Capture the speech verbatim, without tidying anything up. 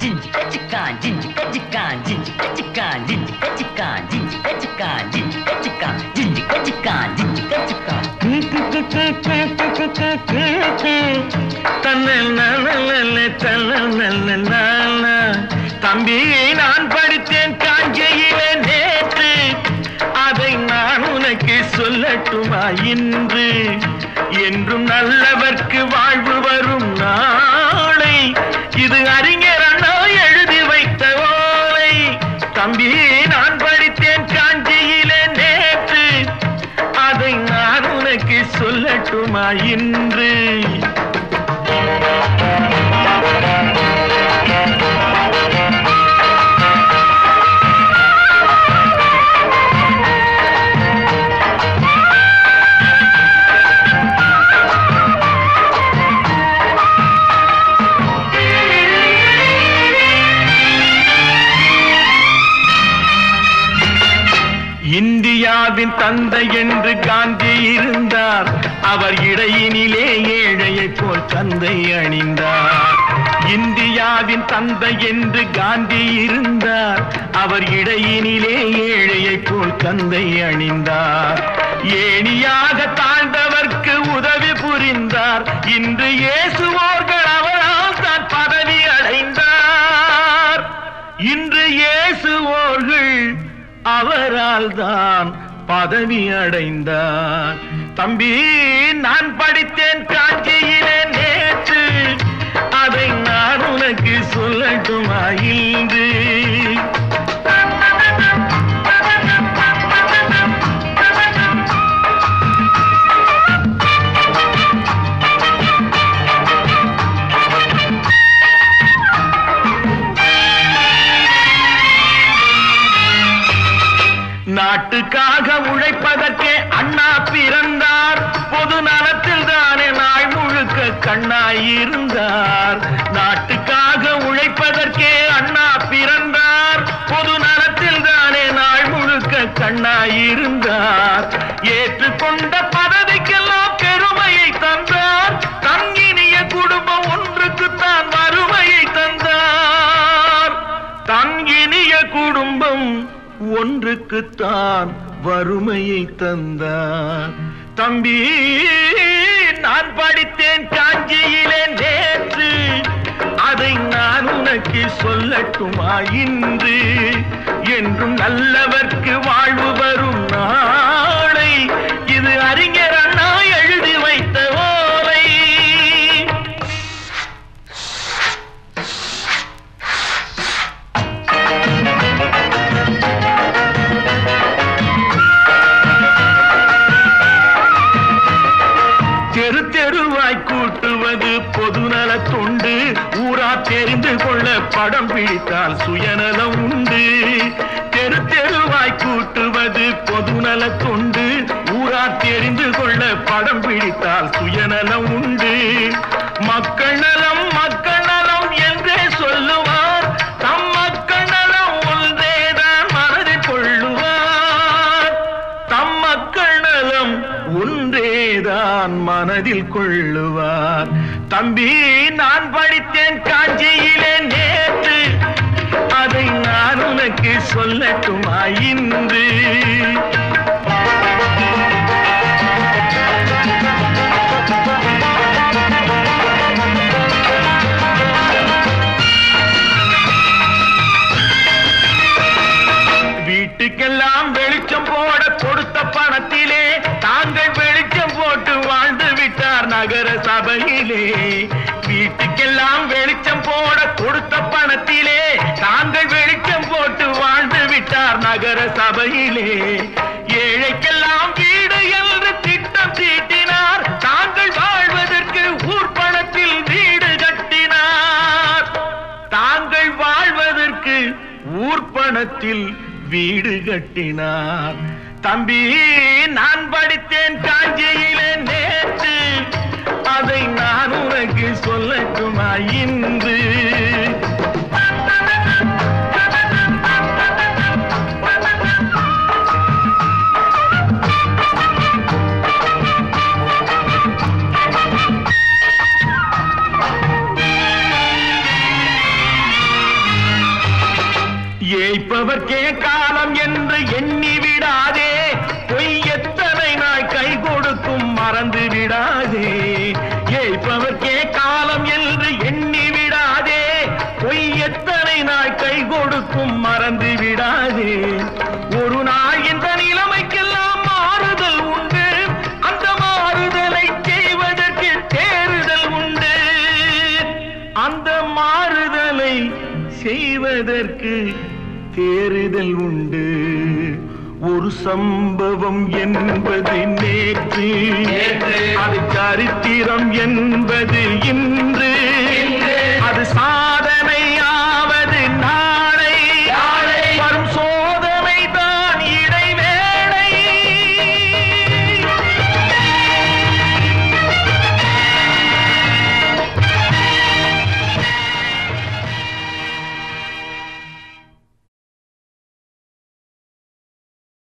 தம்பி நான் படித்தேன் காஞ்சியிலே நேற்று, அதை நான் உனக்கு சொல்லட்டுமா இன்று? என்றும் நல்லவர்க்கு வாழ்வு வரும் நாளை, இது அறிஞர் அண்ணா எழுதி வைத்த ஓலை. தம்பி நான் படித்தேன் காஞ்சியிலே நேற்று, அதை நான் உனக்கு சொல்லட்டுமா இன்று? இந்தியாவின் தந்தை என்று காந்தி இருந்தார், அவர் இடையினிலே ஏழையை போல் தந்தை அணிந்தார். இந்தியாவின் தந்தை என்று காந்தி இருந்தார், அவர் இடையினிலே ஏழையை போல் தந்தை அணிந்தார். ஏணியாக தாழ்ந்தவர்க்கு உதவி புரிந்தார், இன்று இயேசுவோர்கள் அவரால் தான் பதவி அடைந்தார். இன்று இயேசுவோர்கள் அவரால் தான் பதவி அடைந்தார். தம்பி நான் படித்தேன் காஞ்சியிலே நேற்று, அதை நான் உனக்கு சொல்லட்டுமா இன்று? நாட்டுக்காக உழைப்பதற்கே அண்ணா பிறந்தார், பொது நலத்தில் தானே நாள் முழுக்க கண்ணாயிருந்தார். நாட்டுக்காக உழைப்பதற்கே அண்ணா பிறந்தார், பொது நலத்தில் தானே நாள் முழுக்க கண்ணாயிருந்தார். ஏற்றுக்கொண்ட பதவிக்கெல்லாம் பெருமையை தந்தார், தங்கினிய குடும்பம் ஒன்றுக்குத்தான் வறுமையை தந்தார். தங்கினிய குடும்பம் ஒன்றுக்குத்தான் வறுமையை தந்தார். தம்பி நான் படித்தேன் காஞ்சியிலே நேற்று, அதை நான் உனக்கு சொல்லட்டுமா இன்று? என்றும் நல்லவர்க்கு வாழ்வு வரும் நாளை, இது அறிஞர் அண்ணா எழுதி வைத்த ஓலை. தெரு தெருவாய் கூட்டுவது பொதுநல தொண்டு, ஊரா தெரிந்து கொள்ள படம் பிடித்தால் சுயநலம் உண்டு. தெரு தெருவாய் கூட்டுவது பொதுநல தொண்டு, ஊரா தெரிந்து கொள்ள படம் பிடித்தால் சுயநலம் உண்டு. மக்கள் நலம் மக்கள் நலம் என்றே சொல்லுவார், தம் மக்கள் நலம் ஒன்றேதான் மனதில் கொள்ளுவார். தம் மக்கள் நலம் ஒன்றேதான் மனதில் கொள்ளுவார். தம்பி நான் படித்தேன் காஞ்சியிலே நேற்று, அதை நான் உனக்கு சொல்லட்டுமா இன்று? வீட்டுக்கெல்லாம் வெளிச்சம் போட கொடுத்த பணத்திலே தாங்கள் வெளிச்சம் போட்டு வாழ்ந்து விட்டார் நகர சபையிலே. வீட்டுக்கெல்லாம் வெளிச்சம் போட கொடுத்த பணத்திலே தாங்கள் வெளிச்சம் போட்டு வாழ்ந்து விட்டார் நகர சபையிலே. ஏழைக்கெல்லாம் வீடு என்று திட்டம் தீட்டினார், தாங்கள் வாழ்வதற்கு ஊர்பணத்தில் வீடு கட்டினார். தாங்கள் வாழ்வதற்கு ஊர்பணத்தில் வீடு கட்டினார். தம்பி நான் படித்தேன் காஞ்சியிலே நேற்று, அதை நான் உனக்கு சொல்லட்டுமா இன்று? ஏய்ப்பவர்க்கே காலம் என்று எண்ணி விடாதே, பொய் எத்தனை நாள் கை கொடுக்கும் மறந்து விடாதே. ஏய்ப்பவர்க்கே காலம் என்று எண்ணி விடாதே, பொய் எத்தனை நாள் கை கொடுக்கும் மறந்து விடாதே. ஒரு நாள் இந்த நிலைமைக்கெல்லாம் மாறுதல் உண்டு, அந்த மாறுதலை செய்வதற்கு தேறுதல் உண்டு. அந்த மாறுதலை செய்வதற்கு தேறுதல் உண்டு. ஒரு சம்பவம் என்பது நேற்று, அது சரித்திரம் என்பது இன்று. அது சா